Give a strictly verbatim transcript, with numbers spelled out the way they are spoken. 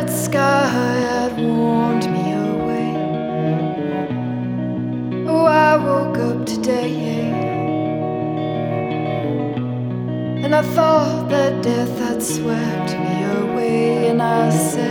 that sky had warned me away. Oh, I woke up today and I thought that death had swept me away, and I said